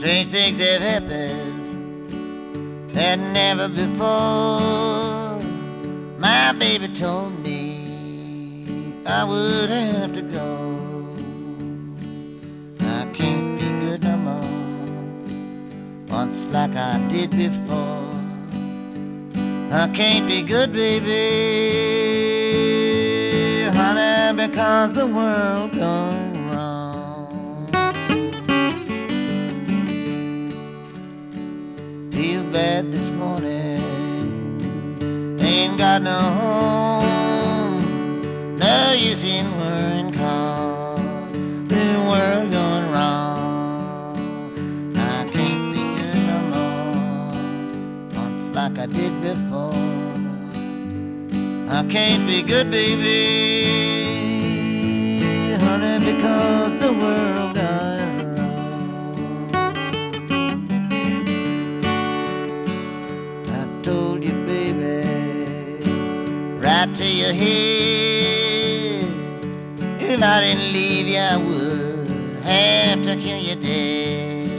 Strange things have happened that never before. My baby told me I would have to go. I can't be good no more, once like I did before. I can't be good, baby, honey, because the world gone wrong. Feel bad this morning, ain't got no home. No use in worrying, cause the world gone wrong. I can't be good no more, once like I did before. I can't be good, baby, honey, because the world gone wrong. I told you, baby, right to your head, if I didn't leave you, I would have to kill you dead.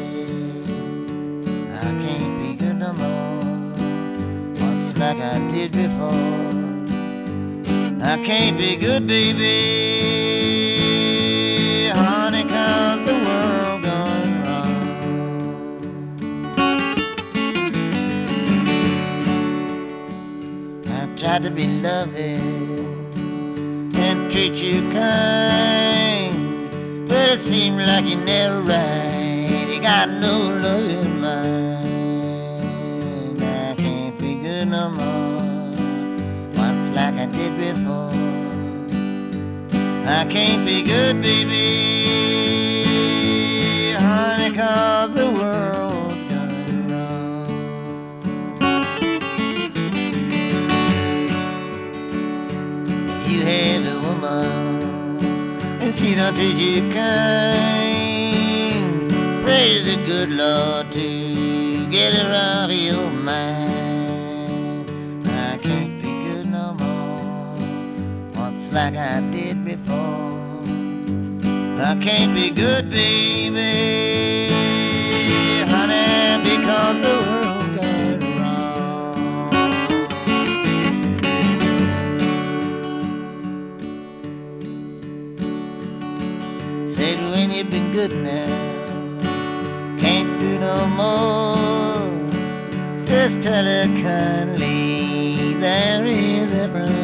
I can't be good no more, once like I did before. I can't be good, baby, honey, 'cause the world gone wrong. I tried to be loving and treat you kind, but it seemed like you never right. You got no love in mind. I can't be good no more, once like I did before. I can't be good, baby, honey, 'cause the world's gone wrong. If you have a woman and she don't treat you kind, praise the good Lord to get her off your mind. I can't be good no more, once like I did before. I can't be good, baby, honey, because the world got wrong. Said when you've been good now, can't do no more, just tell her kindly there is a